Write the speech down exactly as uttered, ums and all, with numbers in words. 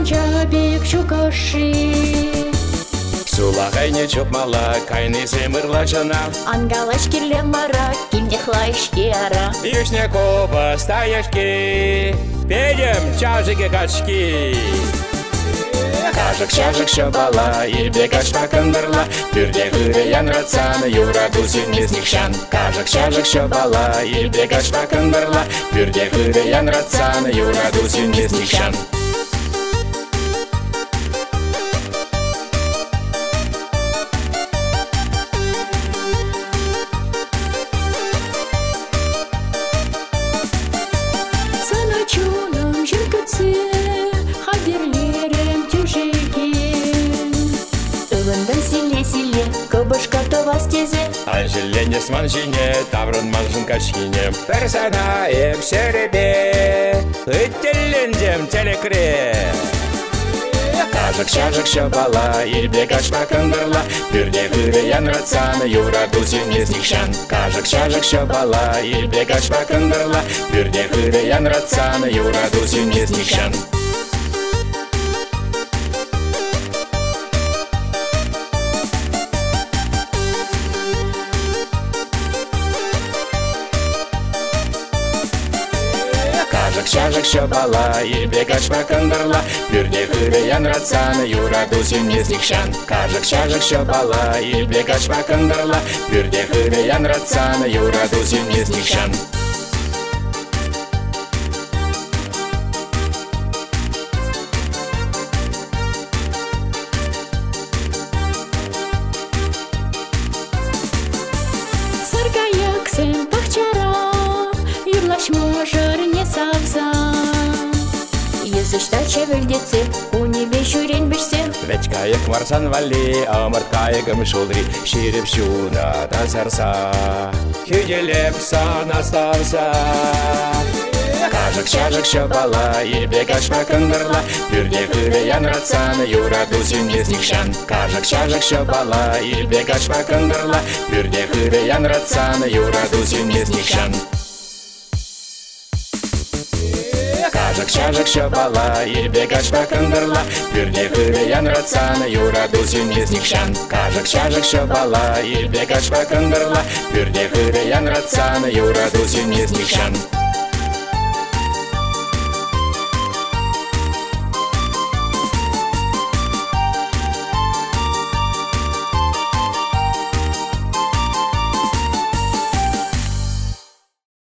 чабек чукаши. Сулағайне чопмала, кайны семырла чана. Ангалаш кирле мара, киндехлайшки ара. Юшне коба стаяшки, педем чажыге качки. Кажык чажык шабала, ирбе качма кындырла, пюрде хыре янратсан, юра дусин мизнихшан. Кажык чажык шабала, ирбе качма кындырла, пюрде хыре янратсан, юра дусин мизнихшан. Саначуным жүргітсе, хаберлерім тюжеген. Өвіндің силе-силе, көбішка тобас тезе. Анжелене сманжине, таврын манжын качкине. Бір сана еп серебе, үттелендем телекре. Кажык чажык шабала, ирбе качма кындырла, пюрде хыре янратсан, юра дусин мизнихшан. Кажык чажык шабала, ирбе качма кындырла, пюрде хыре янратсан, юра дусин мизнихшан. Кажык чажык шабала, ирбе качма кындырла, пюрде хыре янратсан, юра дусин мизнихшан. Кажык чажык шабала, ирбе качма кындырла, пюрде хыре янратсан, юра дусин мизнихшан. Саргаяк сен пахчара, юрлаш можыр не савза. Езышта чевілдетсе, унебе жүрен бішсе. Ведь кайык марсан вали, амырт кайыгым шулдри, ширіп шуна да сарса, хүйделеп сана старса. Кажык чажык шабала, ирбе качма кындырла, пюрде хыре янратсан, юра дусин мизнихшан. Кажык чажык шабала, ирбе качма кындырла, пюрде хыре янратсан, юра дусин мизнихшан. Кажык чажык шабала, ирбе качма кындырла, пюрде хыре янратсан, юра дусин мизнихшан. Кажык чажык шабала, ирбе качма кындырла, пюрде хыре янратсан, юра дусин мизнихшан.